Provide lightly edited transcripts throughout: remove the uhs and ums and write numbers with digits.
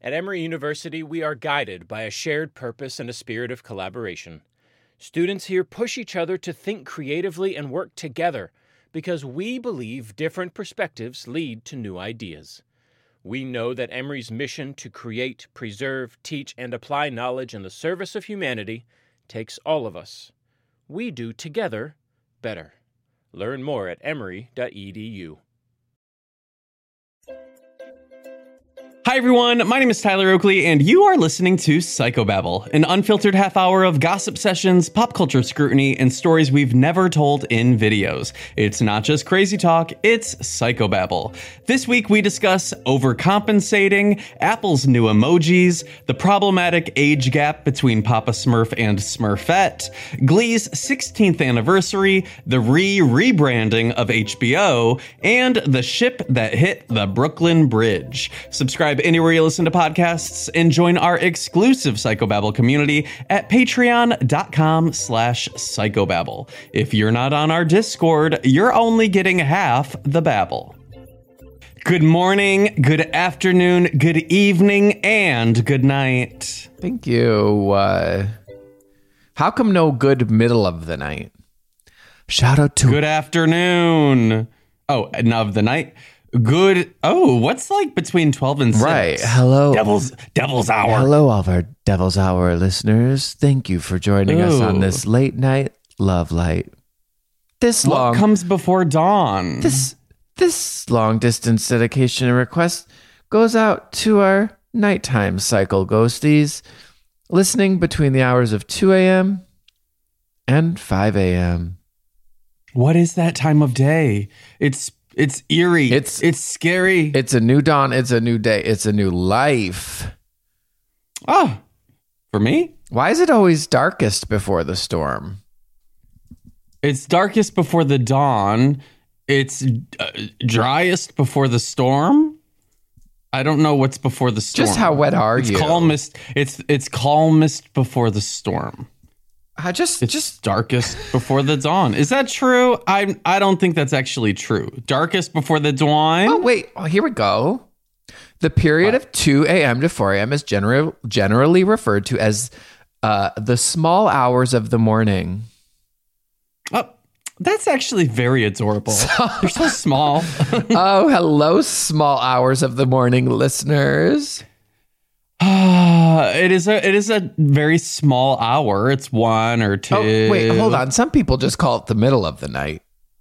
At Emory University, we are guided by a shared purpose and a spirit of collaboration. Students here push each other to think creatively and work together because we believe different perspectives lead to new ideas. We know that Emory's mission to create, preserve, teach, and apply knowledge in the service of humanity takes all of us. We do together better. Learn more at emory.edu. Hi everyone, my name is Tyler Oakley, and you are listening to Psychobabble, an unfiltered half hour of gossip sessions, pop culture scrutiny, and stories we've never told in videos. It's not just crazy talk, it's Psychobabble. This week we discuss overcompensating, Apple's new emojis, the problematic age gap between Papa Smurf and Smurfette, Glee's 16th anniversary, the rebranding of HBO, and the ship that hit the Brooklyn Bridge. Subscribe anywhere you listen to podcasts and join our exclusive Psychobabble community at patreon.com/psychobabble. If you're not on our Discord, you're only getting half the babble. Good morning, good afternoon, good evening, and good night. Thank you. How come no good middle of the night? Shout out to... Good afternoon. Oh, and of the night. Good. Oh, what's like between 12 and 6? Right. Hello. Devil's Hour. Hello, all of our Devil's Hour listeners. Thank you for joining us on this late night love light. What comes before dawn? This long distance dedication and request goes out to our nighttime cycle ghosties listening between the hours of 2 a.m. and 5 a.m. What is that time of day? It's eerie. It's scary. It's a new dawn. It's a new day. It's a new life. Oh, for me? Why is it always darkest before the storm? It's darkest before the dawn. It's driest before the storm. I don't know what's before the storm. Just how wet are you? Calmest. It's calmest before the storm. Just darkest before the dawn. Is that true? I don't think that's actually true. Darkest before the dawn. Oh wait, here we go. The period of 2 a.m. to 4 a.m. is generally referred to as the small hours of the morning. Oh, that's actually very adorable. You're so small. Oh, hello, small hours of the morning listeners. It is a very small hour. It's 1 or 2. Oh, wait, hold on. Some people just call it the middle of the night.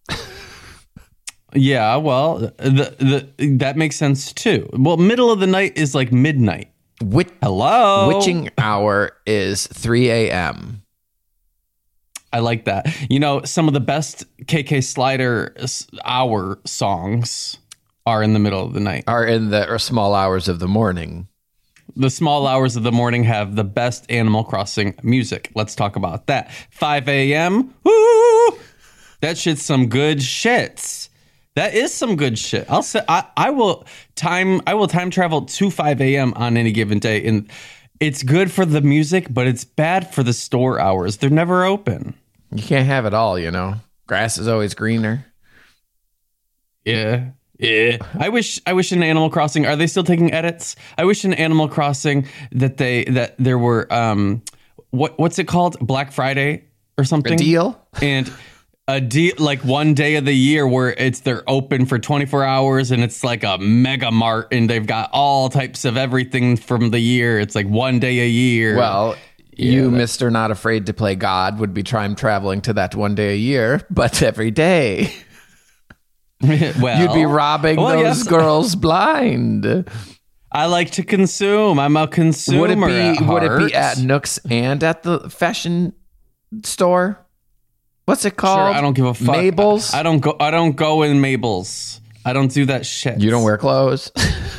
Yeah, well, that makes sense too. Well, middle of the night is like midnight. Hello? Witching hour is 3 a.m. I like that. You know, some of the best KK Slider hour songs are in the middle of the night. Are in the small hours of the morning. The small hours of the morning have the best Animal Crossing music. Let's talk about that. 5 a.m. Woo! That shit's some good shit. That is some good shit. I'll say I will time travel to 5 a.m. on any given day, and it's good for the music, but it's bad for the store hours. They're never open. You can't have it all, you know. Grass is always greener. Yeah. Yeah, I wish in Animal Crossing, are they still taking edits? I wish in Animal Crossing that there were what's it called? Black Friday or something? A deal? And a deal, like one day of the year where they're open for 24 hours and it's like a mega mart and they've got all types of everything from the year. It's like one day a year. Well, you, Mr. Not Afraid to Play God, would be time traveling to that one day a year, but every day. Well, you'd be robbing those girls blind. I like to consume. I'm a consumer. Would it be at Nooks and at the fashion store? What's it called? Sure, I don't give a fuck. Mabel's? I don't go in Mabel's. I don't do that shit. You don't wear clothes?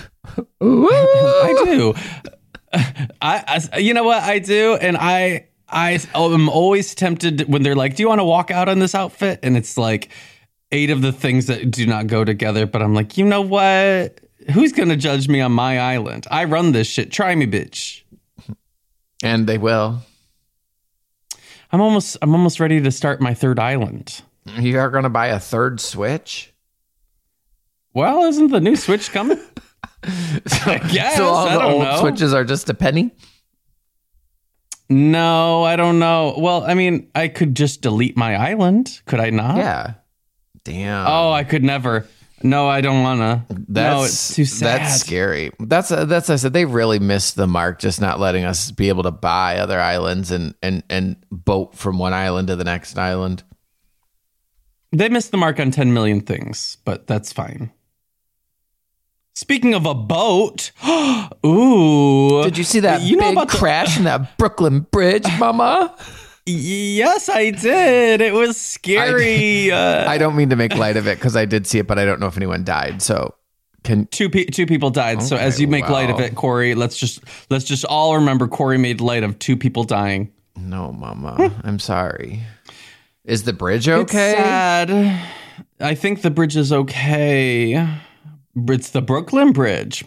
I do. I you know what I do, and I'm always tempted when they're like, "Do you want to walk out in this outfit?" And it's like 8 of the things that do not go together, but I'm like, you know what? Who's going to judge me on my island? I run this shit. Try me, bitch. And they will. I'm almost ready to start my 3rd island. You are going to buy a 3rd Switch? Well, isn't the new Switch coming? I guess. So all I the don't old know. Switches are just a penny? No, I don't know. Well, I mean, I could just delete my island. Could I not? Yeah. Damn. Oh, I could never. No, I don't want to. No, it's too sad. That's scary. That's I said they really missed the mark, just not letting us be able to buy other islands and boat from one island to the next island. They missed the mark on 10 million things, but that's fine. Speaking of a boat, ooh. Did you see that big crash in that Brooklyn Bridge, Mama? Yes, I did. It was scary. I don't mean to make light of it because I did see it, but I don't know if anyone died. So two people died. So as you make light of it, Corey, let's just all remember Corey made light of 2 people dying. No, Mama, I'm sorry. Is the bridge okay? It's sad. I think the bridge is okay. It's the Brooklyn Bridge.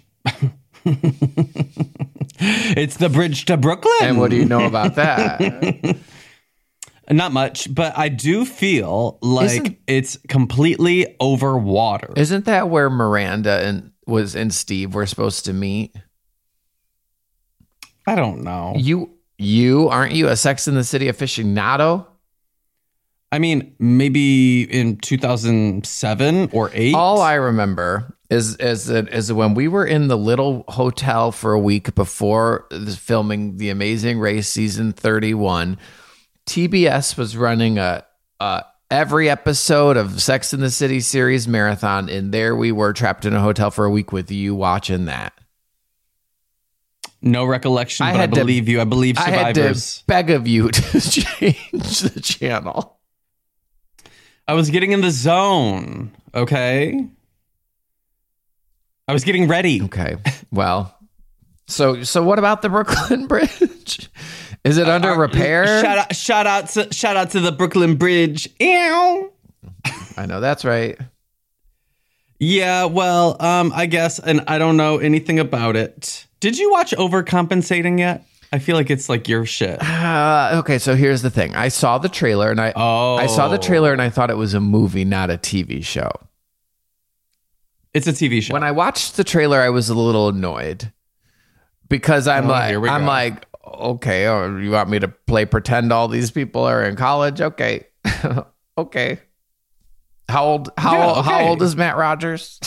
It's the bridge to Brooklyn. And what do you know about that? Not much, but I do feel like it's completely over water. Isn't that where Miranda and Steve were supposed to meet? I don't know. You aren't you a Sex and the City aficionado? I mean, maybe in 2007 or 8. All I remember is when we were in the little hotel for a week before filming The Amazing Race season 31. TBS was running a every episode of Sex and the City series marathon, and there we were trapped in a hotel for a week with you watching that. No recollection, but I believe you. I believe Survivors. I had to beg of you to change the channel. I was getting in the zone, okay? I was getting ready. Okay. Well, so what about the Brooklyn Bridge? Is it under repair? Shout out to the Brooklyn Bridge. Ew. I know that's right. Yeah, well, I guess, and I don't know anything about it. Did you watch Overcompensating yet? I feel like it's like your shit. Okay, so here's the thing. I saw the trailer and I saw the trailer and I thought it was a movie, not a TV show. It's a TV show. When I watched the trailer, I was a little annoyed because I'm like, okay, you want me to play pretend all these people are in college? Okay. Okay. How old is Matt Rogers?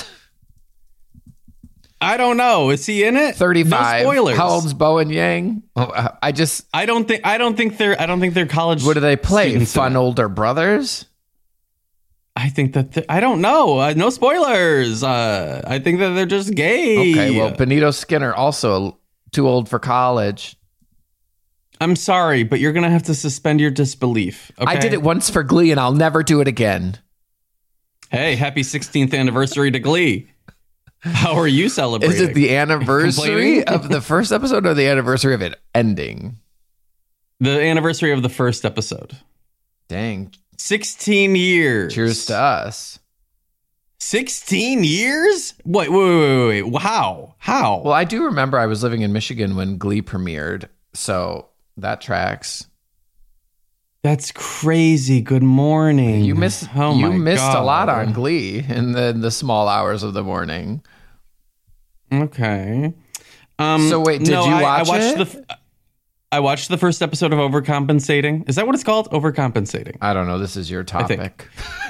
I don't know. Is he in it? 35. No spoilers. How old's Bowen Yang? I don't think they're college. What do they play? Fun in older brothers? I think that I don't know. No spoilers. I think that they're just gay. Okay, well, Benito Skinner also too old for college. I'm sorry, but you're gonna have to suspend your disbelief. Okay? I did it once for Glee, and I'll never do it again. Hey, happy 16th anniversary to Glee. How are you celebrating? Is it the anniversary of the first episode or the anniversary of it ending? The anniversary of the first episode. Dang. 16 years. Cheers to us. 16 years? Wait. How? Well, I do remember I was living in Michigan when Glee premiered, so that tracks. That's crazy. Good morning. You missed a lot on Glee in the small hours of the morning. Okay. So wait, did you watch it? I watched the first episode of Overcompensating. Is that what it's called? Overcompensating. I don't know. This is your topic.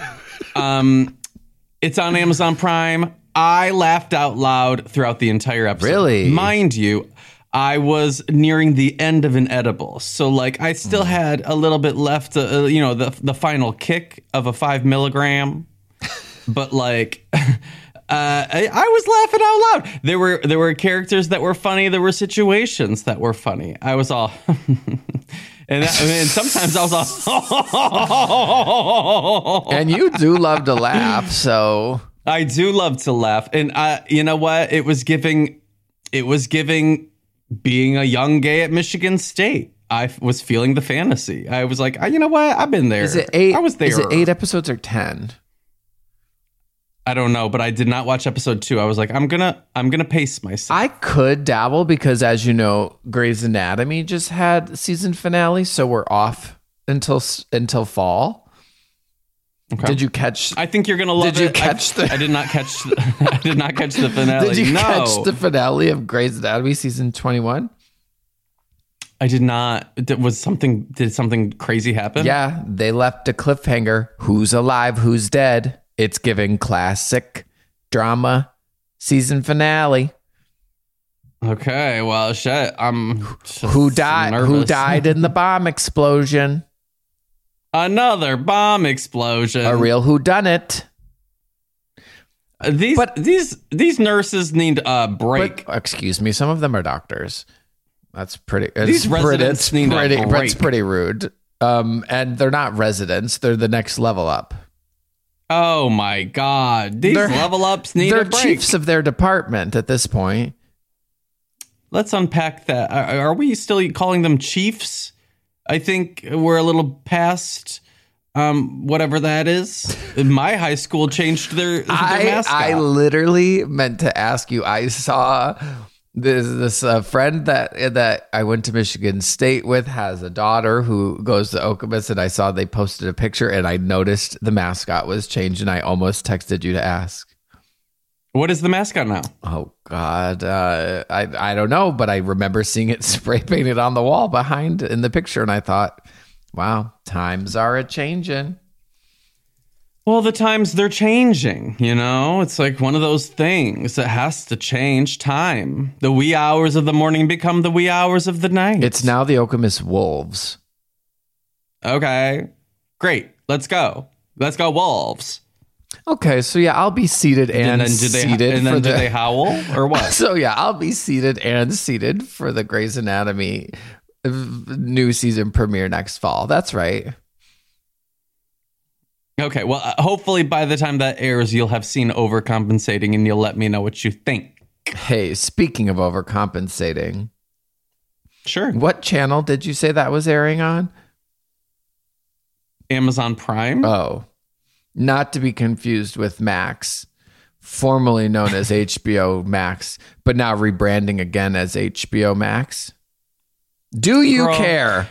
It's on Amazon Prime. I laughed out loud throughout the entire episode. Really? Mind you, I was nearing the end of an edible. So, like, I still had a little bit left, the final kick of a 5 milligram. But, like, I was laughing out loud. There were characters that were funny. There were situations that were funny. I was all... and sometimes I was all... And you do love to laugh, so... I do love to laugh. And you know what? It was giving being a young gay at Michigan State. I was feeling the fantasy. I was like, you know what? I've been there. Is it 8? I was there. Is it 8 episodes or 10? I don't know, but I did not watch episode 2. I was like, I'm gonna pace myself. I could dabble because, as you know, Grey's Anatomy just had season finale, so we're off until fall. Okay. Did you catch? I think you're gonna love it. Did you catch I did not catch. I did not catch the finale. Did you No. catch the finale of Grey's Anatomy season 21? I did not. Did something crazy happen? Yeah, they left a cliffhanger. Who's alive? Who's dead? It's giving classic drama season finale. Okay. Well, shit. I'm just Who died? Who nervous. died in the bomb explosion? Another bomb explosion. A real whodunit. These nurses need a break. But, excuse me, some of them are doctors. That's pretty. These residents need a break. That's pretty rude. And they're not residents; they're the next level up. Oh my god! These level ups need a They're break. chiefs of their department at this point. Let's unpack that. Are we still calling them chiefs? I think we're a little past whatever that is. My high school changed their mascot. I literally meant to ask you. I saw this friend that I went to Michigan State with has a daughter who goes to Okemos, and I saw they posted a picture, and I noticed the mascot was changed, and I almost texted you to ask. What is the mascot now? Oh God, I don't know, but I remember seeing it spray painted on the wall behind in the picture, and I thought, wow, times are a changing. Well, the times they're changing, you know? It's like one of those things that has to change time. The wee hours of the morning become the wee hours of the night. It's now the Okemos Wolves. Okay, great. Let's go. Let's go Wolves. Okay, so yeah, I'll be seated and seated. Do they howl or what? So yeah, I'll be seated and seated for the Grey's Anatomy new season premiere next fall. That's right. Okay, well, hopefully by the time that airs, you'll have seen Overcompensating and you'll let me know what you think. Hey, speaking of overcompensating. Sure. What channel did you say that was airing on? Amazon Prime? Oh, not to be confused with Max, formerly known as HBO Max, but now rebranding again as HBO Max. Do you care?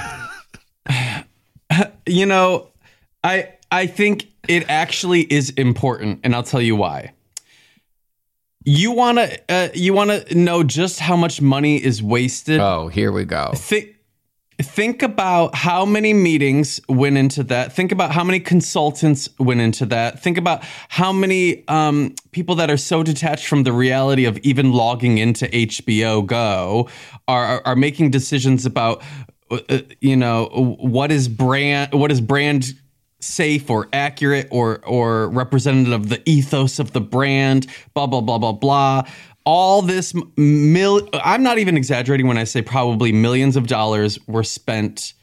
You know, I think it actually is important, and I'll tell you why. You want to know just how much money is wasted? Oh, here we go. Think about how many meetings went into that. Think about how many consultants went into that. Think about how many people that are so detached from the reality of even logging into HBO Go are making decisions about what is brand safe or accurate or representative of the ethos of the brand, blah, blah, blah, blah, blah. All this, I'm not even exaggerating when I say probably millions of dollars were spent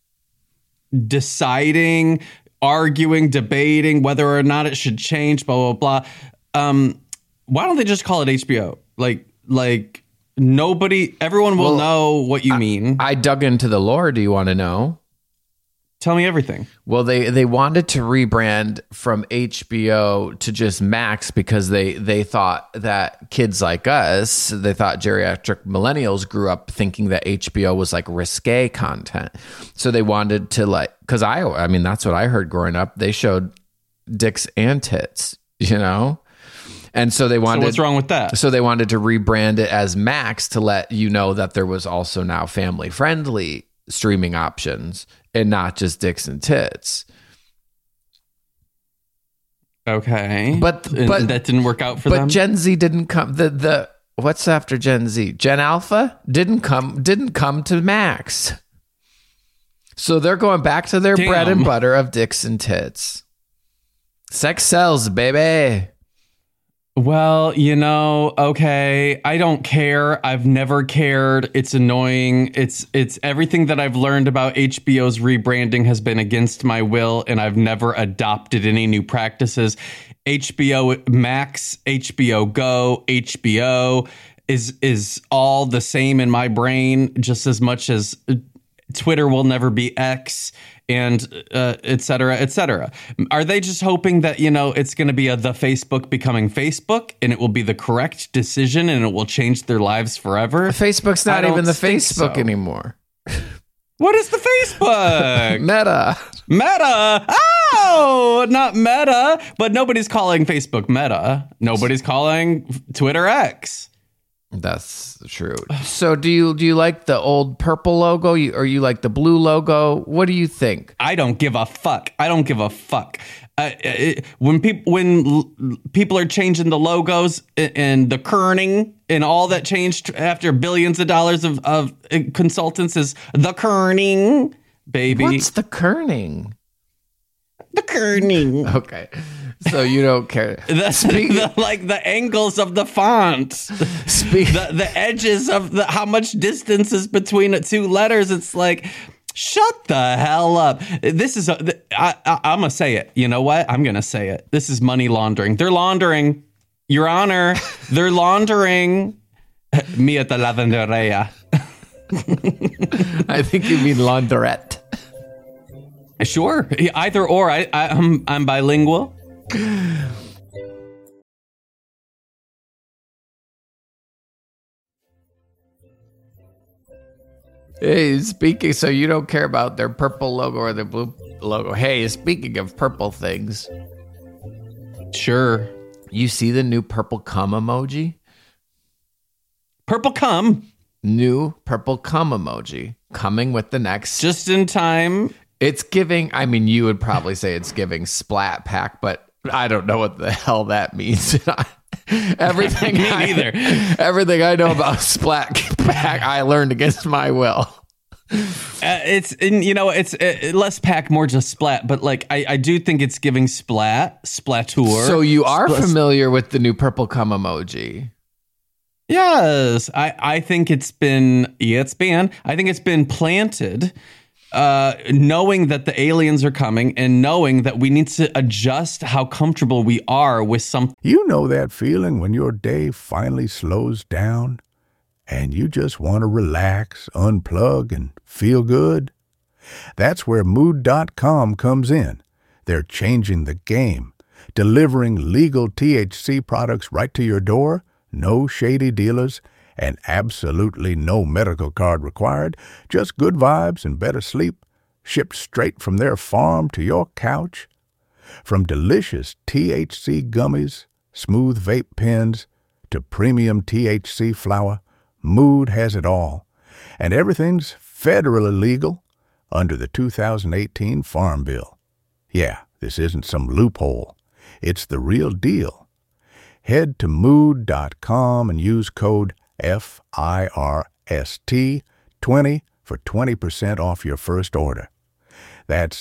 deciding, arguing, debating whether or not it should change, blah, blah, blah. Why don't they just call it HBO? Like everyone will know what you mean. I dug into the lore. Do you want to know? Tell me everything. Well, they wanted to rebrand from HBO to just Max because they thought that kids like us, they thought geriatric millennials grew up thinking that HBO was like risque content. So they wanted to because I mean, that's what I heard growing up. They showed dicks and tits, you know? And so they wanted. So what's wrong with that? So they wanted to rebrand it as Max to let you know that there was also now family friendly streaming options and not just dicks and tits. Okay. But that didn't work out for them. But Gen Z didn't come. The what's after Gen Z? Gen Alpha didn't come to Max. So they're going back to their bread and butter of dicks and tits. Sex sells, baby. Well, okay, I don't care. I've never cared. It's annoying. It's everything that I've learned about HBO's rebranding has been against my will, and I've never adopted any new practices. HBO Max, HBO Go, HBO is all the same in my brain, just as much as Twitter will never be X, and et cetera, et cetera. Are they just hoping that, it's going to be the Facebook becoming Facebook and it will be the correct decision and it will change their lives forever? Facebook's not even the Facebook anymore. What is the Facebook? Meta. Meta. No, not Meta. But nobody's calling Facebook Meta. Nobody's calling Twitter X. That's true. So do you like the old purple logo or you like the blue logo? What do you think? I don't give a fuck. When people are changing the logos and the kerning and all that changed after billions of dollars of consultants is the kerning, baby. What's the kerning? The kerning. Okay. So you don't care. The angles of the font, the edges of how much distance is between the two letters. It's like, shut the hell up. This is, I'm going to say it. You know what? I'm going to say it. This is money laundering. They're laundering, Your Honor. They're laundering. Mia the lavanderia. I think you mean launderette. Sure. Either or. I'm bilingual. Hey, speaking, so you don't care about their purple logo or their blue logo. Hey, speaking of purple things. Sure. You see the new purple cum emoji? Purple cum? New purple cum emoji coming with the next. Just in time. It's giving, I mean, you would probably say it's giving Splat Pack, but I don't know what the hell that means. Everything everything I know about Splat Pack, I learned against my will. It's less pack, more just splat. But like, I do think it's giving splatour. So you are familiar with the new purple cum emoji? Yes, I think it's been planted. Knowing that the aliens are coming and knowing that we need to adjust how comfortable we are with something. You know that feeling when your day finally slows down and you just want to relax, unplug, and feel good? That's where Mood.com comes in. They're changing the game, delivering legal THC products right to your door, no shady dealers, and absolutely no medical card required, just good vibes and better sleep, shipped straight from their farm to your couch. From delicious THC gummies, smooth vape pens, to premium THC flower, Mood has it all. And everything's federally legal under the 2018 Farm Bill. Yeah, this isn't some loophole. It's the real deal. Head to Mood.com and use code FIRST20 for 20% off your first order. That's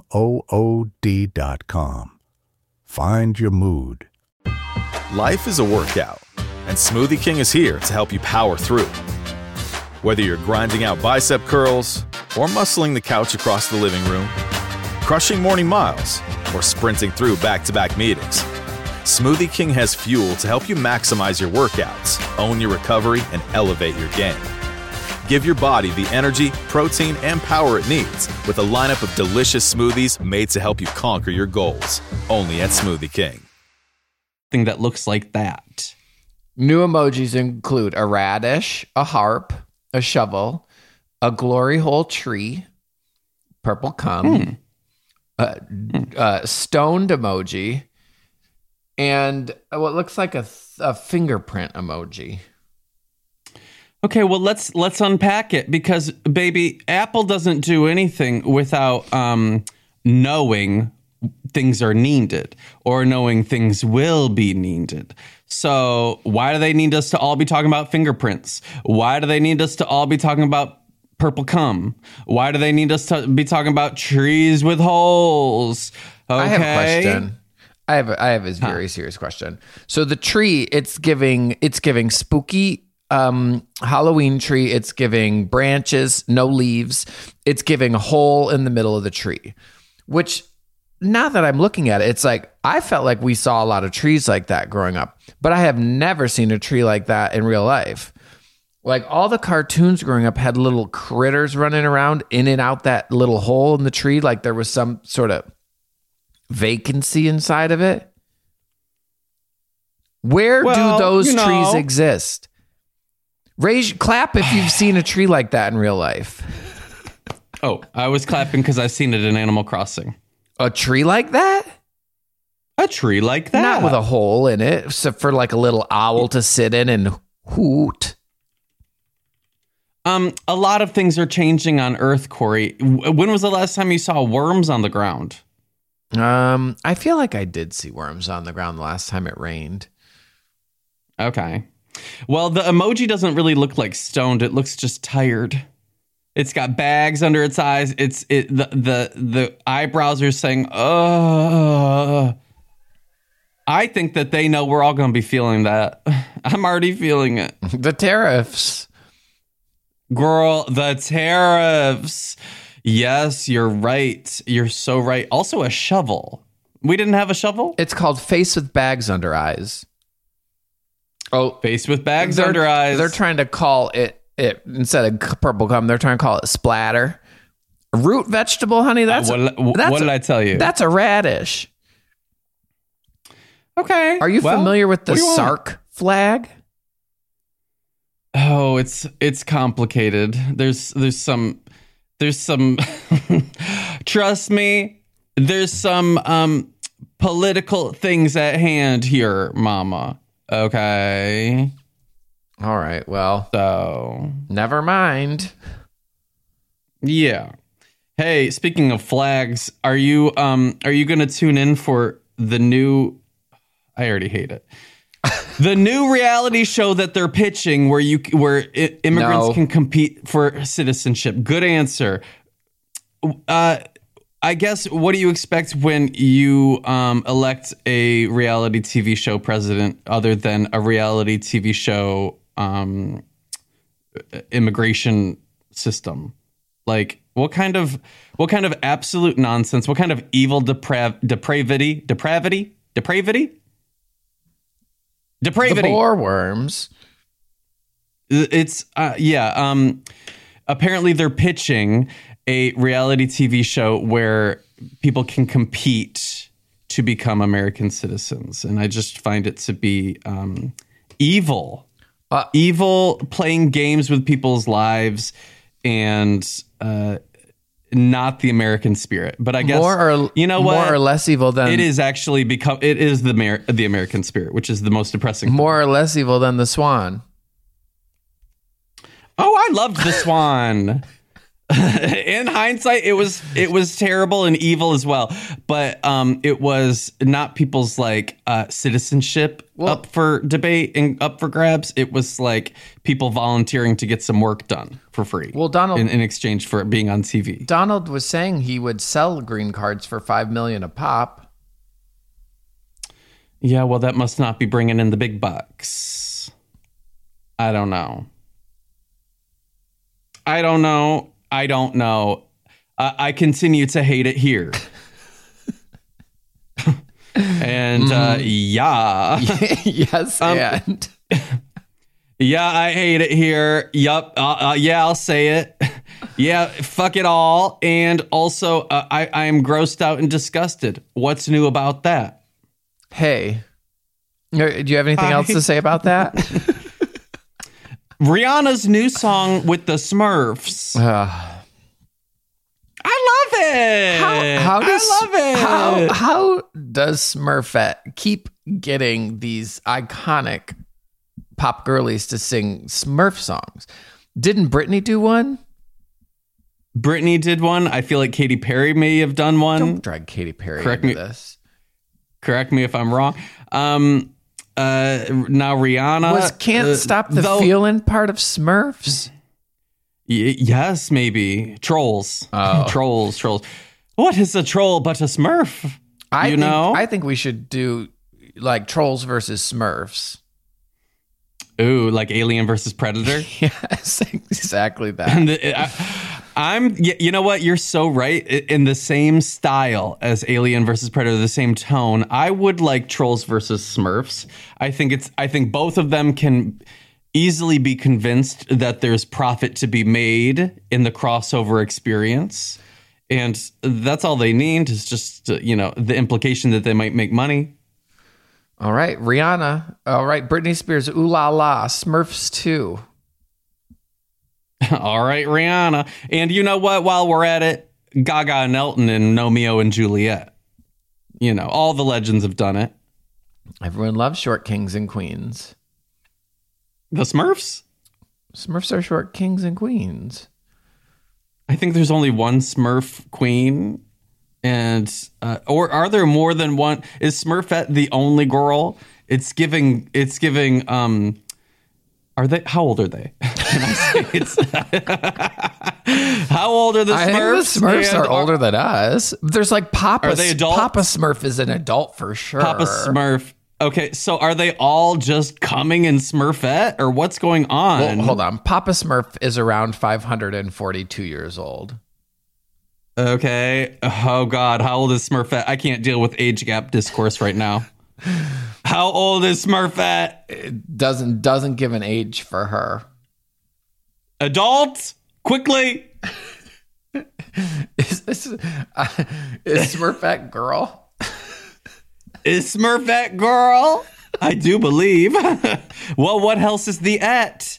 MOOD.com. Find your mood. Life is a workout, and Smoothie King is here to help you power through. Whether you're grinding out bicep curls or muscling the couch across the living room, crushing morning miles, or sprinting through back-to-back meetings, Smoothie King has fuel to help you maximize your workouts, own your recovery, and elevate your game. Give your body the energy, protein, and power it needs with a lineup of delicious smoothies made to help you conquer your goals. Only at Smoothie King. Thing that looks like that. New emojis include a radish, a harp, a shovel, a glory hole tree, purple cum, a stoned emoji, and what looks like a fingerprint emoji. Okay, well let's unpack it, because baby, Apple doesn't do anything without knowing things are needed or knowing things will be needed. So why do they need us to all be talking about fingerprints? Why do they need us to all be talking about purple cum? Why do they need us to be talking about trees with holes? Okay. I have a question. I have a very serious question. So the tree, it's giving spooky Halloween tree. It's giving branches, no leaves. It's giving a hole in the middle of the tree, which now that I'm looking at it, it's like, I felt like we saw a lot of trees like that growing up, but I have never seen a tree like that in real life. Like all the cartoons growing up had little critters running around in and out that little hole in the tree. Like there was some sort of vacancy inside of it. Where do those trees exist? Clap if you've seen a tree like that in real life. Oh, I was clapping because I've seen it in Animal Crossing. A tree like that? A tree like that. Not with a hole in it, except for like a little owl to sit in and hoot. A lot of things are changing on Earth, Corey. When was the last time you saw worms on the ground? I feel like I did see worms on the ground the last time it rained. Okay. Well, the emoji doesn't really look like stoned. It looks just tired. It's got bags under its eyes. The eyebrows are saying, I think that they know we're all going to be feeling that. I'm already feeling it. The tariffs. Girl, the tariffs. Yes, you're right. You're so right. Also a shovel. We didn't have a shovel? It's called face with bags under eyes. Oh, face with bags under eyes. They're trying to call it instead of purple gum, they're trying to call it splatter. Root vegetable, honey, what did I tell you? That's a radish. Okay. Are you familiar with the SARC flag? Oh, it's complicated. There's some trust me, there's some political things at hand here, mama. Okay. All right. Well, so never mind. Yeah. Hey, speaking of flags, are you going to tune in for the new? I already hate it. The new reality show that they're pitching, where immigrants can compete for citizenship. Good answer. I guess, what do you expect when you elect a reality TV show president other than a reality TV show immigration system? Like, what kind of absolute nonsense? What kind of evil depravity? The boar worms. It's apparently they're pitching a reality TV show where people can compete to become American citizens, and I just find it to be evil. Evil, playing games with people's lives, and not the American spirit. But I guess more or less evil than it is actually it is the American spirit, which is the most depressing thing. More or less evil than the swan. Oh, I loved the swan. In hindsight, it was terrible and evil as well. But it was not people's citizenship up for debate and up for grabs. It was like people volunteering to get some work done for free. Well, Donald, in exchange for being on TV. Donald was saying he would sell green cards for $5 million a pop. Yeah, well, that must not be bringing in the big bucks. I don't know. I continue to hate it here. And yeah. Yes, and yeah, I hate it here. Yup. Yeah, I'll say it. Yeah, fuck it all. And also, I am grossed out and disgusted. What's new about that? Hey, do you have anything else to say about that? Rihanna's new song with the Smurfs. I love it. How does Smurfette keep getting these iconic pop girlies to sing Smurf songs? Didn't Britney do one? Britney did one. I feel like Katy Perry may have done one. Don't drag Katy Perry into this. Correct me if I'm wrong. Now Rihanna was Can't Stop the Feeling part of Smurfs? Yes, maybe. Trolls. Oh. Trolls. What is a troll but a Smurf? I think we should do like Trolls versus Smurfs. Ooh, like Alien versus Predator? Yes, exactly that. You know what? You're so right. In the same style as Alien versus Predator, the same tone, I would like Trolls versus Smurfs. I think both of them can easily be convinced that there's profit to be made in the crossover experience. And that's all they need is just, the implication that they might make money. All right, Rihanna. All right, Britney Spears. Ooh la la. Smurfs 2. All right, Rihanna. And you know what? While we're at it, Gaga and Elton in Romeo and Juliet. You know, all the legends have done it. Everyone loves short kings and queens. The Smurfs? Smurfs are short kings and queens. I think there's only one Smurf queen. And or are there more than one? Is Smurfette the only girl? It's giving are they, how old are they? Can I say it's how old are the Smurfs? I think the Smurfs are older than us. There's like Papa. Are they adults? Papa Smurf is an adult for sure. Papa Smurf. Okay, so are they all just coming in Smurfette, or what's going on? Well, hold on. Papa Smurf is around 542 years old. Okay. Oh God, how old is Smurfette? I can't deal with age gap discourse right now. How old is Smurfette? It doesn't give an age for her. Adult? Quickly. Is Smurfette girl? Is Smurfette girl? I do believe. Well, what else is the et?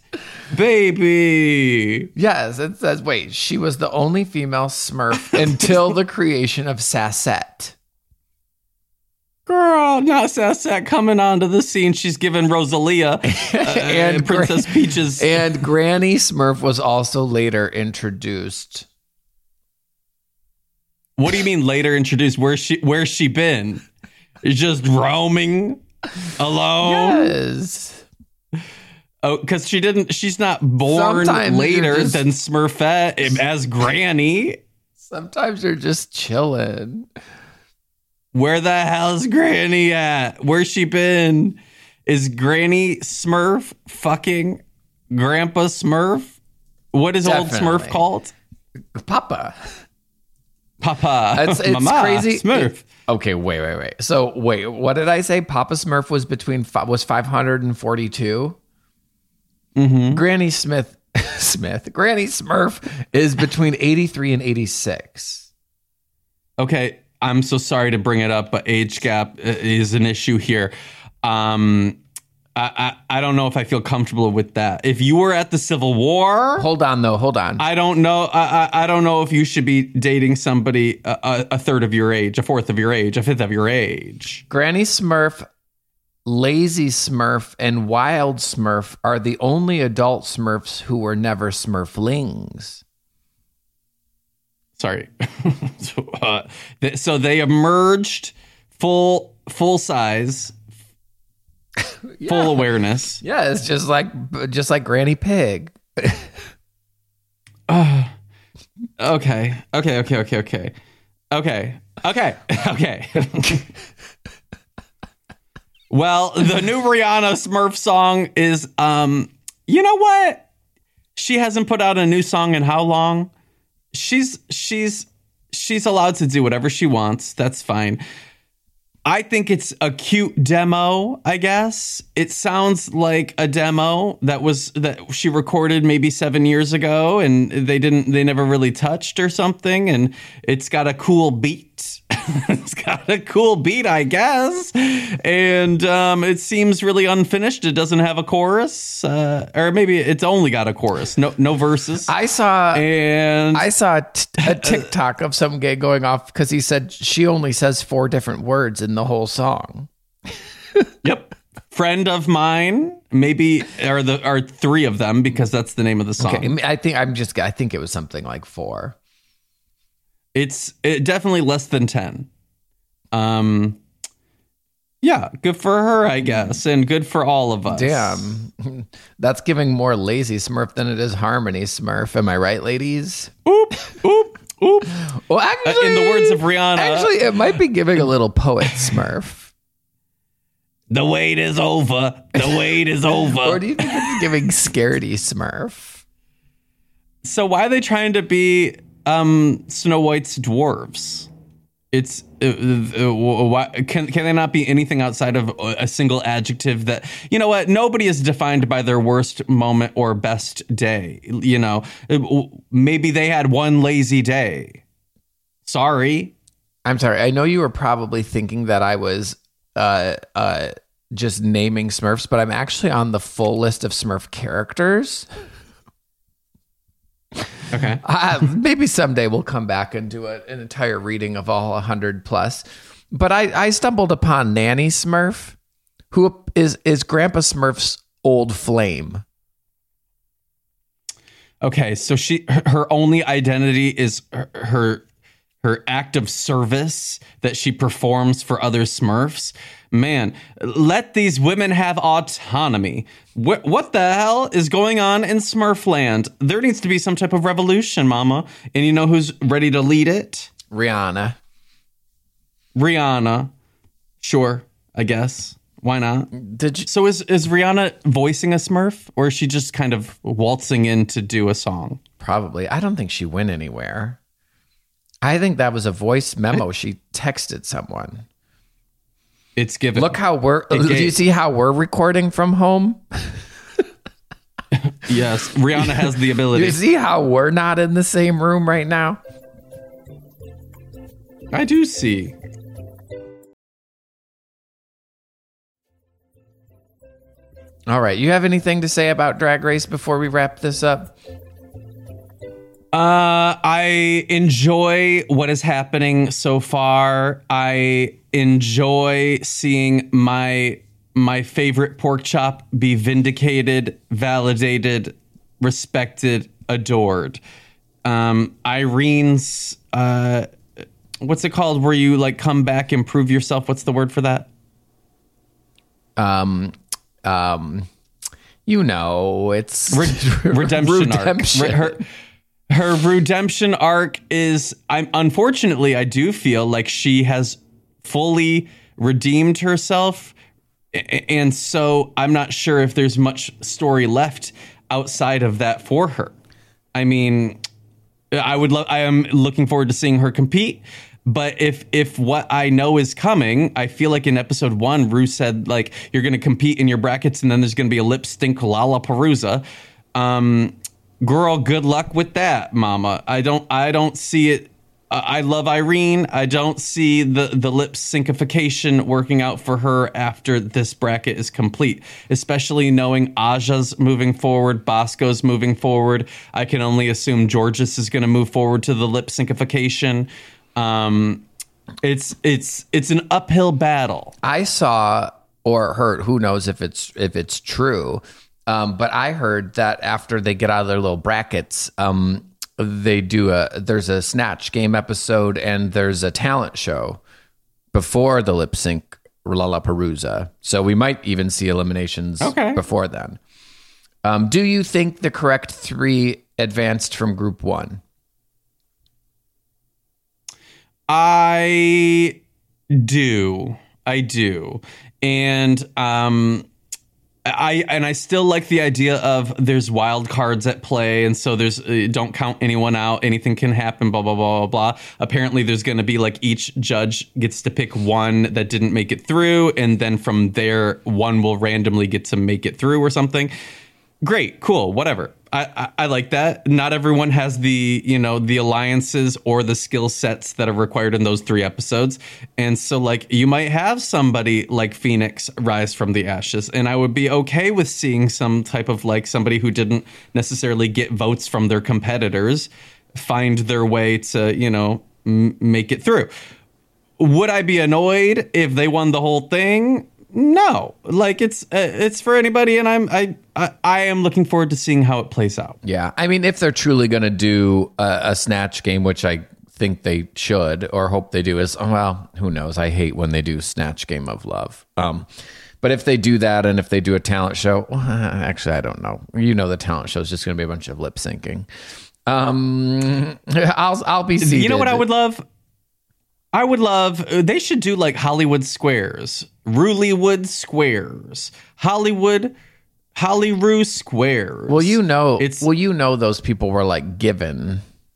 Baby. Yes, it says, wait, she was the only female Smurf until the creation of Sassette. Girl, not Sassette coming onto the scene. She's giving Rosalia and Princess Peaches. And Granny Smurf was also later introduced. What do you mean later introduced? Where's she been? Just roaming alone? Yes. Oh, because she's not born Sometimes later than Smurfette as Granny. Sometimes you're just chilling. Where the hell's Granny at? Where's she been? Is Granny Smurf fucking Grandpa Smurf? What is Definitely. old Smurf called? Papa. Papa. It's Mama, crazy. Smurf. Okay, wait. So wait, what did I say? Papa Smurf was was 542. Mm-hmm. Granny Granny Smurf is between 83 and 86. Okay, I'm so sorry to bring it up, but age gap is an issue here. I don't know if I feel comfortable with that. If you were at the Civil War, Hold on. I don't know. I don't know if you should be dating somebody a third of your age, a fourth of your age, a fifth of your age. Granny Smurf, Lazy Smurf, and Wild Smurf are the only adult Smurfs who were never Smurflings. Sorry. So they emerged full size, full awareness. Yeah, it's just like Granny Pig. Okay. Well, the new Rihanna Smurf song is, you know what? She hasn't put out a new song in how long? She's allowed to do whatever she wants. That's fine. I think it's a cute demo, I guess. It sounds like a demo that she recorded maybe 7 years ago and they never really touched or something. And it's got a cool beat. It's got a cool beat, I guess. And it seems really unfinished. It doesn't have a chorus. Or maybe it's only got a chorus. No verses. I saw a TikTok of some gay going off because he said she only says 4 different words in the whole song. Yep. Friend of mine, maybe are 3 of them because that's the name of the song. Okay, I think it was something like 4. It's definitely less than 10. Yeah, good for her, I guess, and good for all of us. Damn, that's giving more Lazy Smurf than it is Harmony Smurf. Am I right, ladies? Oop. Well, actually, in the words of Rihanna, actually, it might be giving a little Poet Smurf. The wait is over. The wait is over. Or do you think it's giving Scaredy Smurf? So why are they trying to be Snow White's dwarves? It's can they not be anything outside of a single adjective that, you know what, nobody is defined by their worst moment or best day. You know, maybe they had one lazy day. Sorry. I'm sorry. I know you were probably thinking that I was just naming Smurfs, but I'm actually on the full list of Smurf characters. Okay. Maybe someday we'll come back and do an entire reading of all 100 plus. But I stumbled upon Nanny Smurf, who is Grandpa Smurf's old flame. Okay, so her only identity is her act of service that she performs for other Smurfs. Man, let these women have autonomy. What the hell is going on in Smurfland? There needs to be some type of revolution, Mama. And you know who's ready to lead it? Rihanna. Sure, I guess. Why not? Did you? So is Rihanna voicing a Smurf, or is she just kind of waltzing in to do a song? Probably. I don't think she went anywhere. I think that was a voice memo she texted someone. It's given. Look how do you see how we're recording from home? Yes, Rihanna has the ability. You see how we're not in the same room right now? I do see. All right. You have anything to say about Drag Race before we wrap this up? I enjoy what is happening so far. I enjoy seeing my favorite pork chop be vindicated, validated, respected, adored. Irene's, what's it called? Where you like come back and prove yourself? What's the word for that? You know, it's redemption arc. Her redemption arc is, unfortunately, I do feel like she has fully redeemed herself. And so I'm not sure if there's much story left outside of that for her. I mean, I am looking forward to seeing her compete. But if what I know is coming, I feel like in episode 1, Rue said, like, you're going to compete in your brackets and then there's going to be a lip sync Lollapalooza. Girl, good luck with that, Mama. I don't see it. I love Irene. I don't see the lip syncification working out for her after this bracket is complete, especially knowing Aja's moving forward, Bosco's moving forward. I can only assume Georges is going to move forward to the lip syncification. It's an uphill battle. I saw or heard, who knows if it's true, but I heard that after they get out of their little brackets, there's a Snatch Game episode and there's a talent show before the lip sync Lollapalooza. So we might even see eliminations before then. Do you think the correct 3 advanced from Group 1? I do. And I still like the idea of there's wild cards at play, and so there's don't count anyone out. Anything can happen. Blah blah blah blah blah. Apparently, there's going to be like each judge gets to pick one that didn't make it through, and then from there, one will randomly get to make it through or something. Great, cool, whatever. I like that. Not everyone has the alliances or the skill sets that are required in those 3 episodes. And so like you might have somebody like Phoenix rise from the ashes. And I would be okay with seeing some type of like somebody who didn't necessarily get votes from their competitors find their way to, make it through. Would I be annoyed if they won the whole thing? No, like it's for anybody, and I am looking forward to seeing how it plays out. Yeah, I mean, if they're truly going to do a Snatch Game, which I think they should or hope they do, who knows? I hate when they do Snatch Game of Love. But if they do that, and if they do a talent show, actually, I don't know. The talent show is just going to be a bunch of lip syncing. I'll be seated. You know what I would love? They should do like Hollywood Squares, Rulywood Squares, Hollyroo Squares. Those people were like given.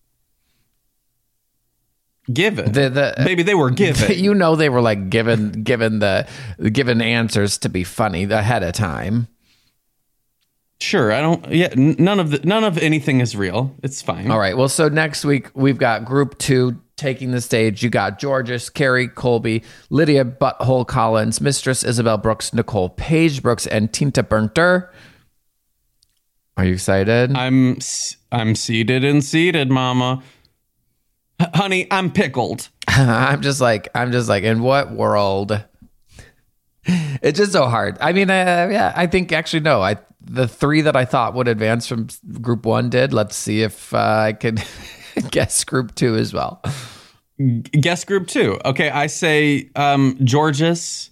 Maybe they were given. They were like given answers to be funny ahead of time. Sure, none of anything is real. It's fine. All right. Well, so next week we've got Group 2 taking the stage. You got Georges, Carrie Colby, Lydia Butthole Collins, Mistress Isabel Brooks, Nicole Paige Brooks, and Tinta Burnter. Are you excited? I'm seated and seated, mama. Honey, I'm pickled. I'm just like, in what world? It's just so hard. I mean, yeah, I think actually, no, the 3 that I thought would advance from group 1 did. Let's see if I could guess group 2 as well. Guess group 2. Okay, I say Georges,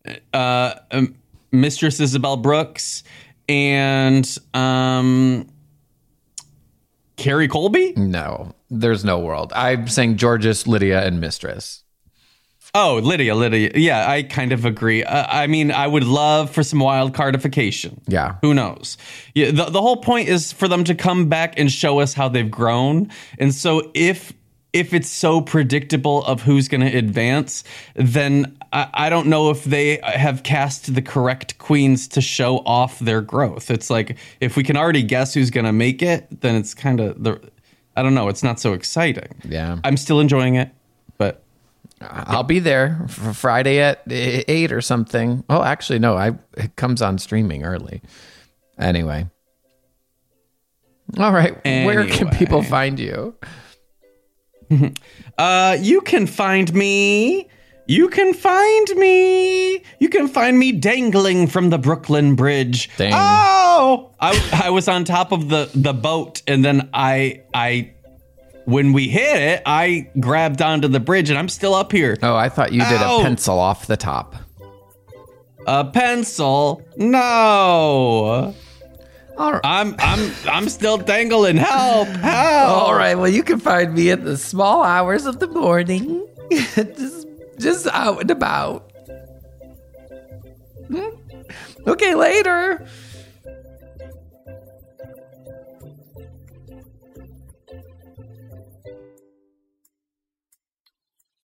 Mistress Isabel Brooks, and Carrie Colby? No, there's no world. I'm saying Georges, Lydia, and Mistress. Oh, Lydia. Yeah, I kind of agree. I mean, I would love for some wild cardification. Yeah. Who knows? Yeah, the whole point is for them to come back and show us how they've grown. And so if it's so predictable of who's going to advance, then I don't know if they have cast the correct queens to show off their growth. It's like, if we can already guess who's going to make it, then it's kind of, I don't know, it's not so exciting. Yeah. I'm still enjoying it, but... I'll be there for Friday at 8 or something. Oh, actually, no, it comes on streaming early. Anyway. All right. Where can people find you? You can find me. You can find me dangling from the Brooklyn Bridge. Dang. Oh! I was on top of the boat, and then when we hit it, I grabbed onto the bridge, and I'm still up here. Oh, I thought you did a pencil off the top. A pencil? No. All right. I'm still dangling. Help! All right. Well, you can find me at the small hours of the morning, just out and about. Okay, later.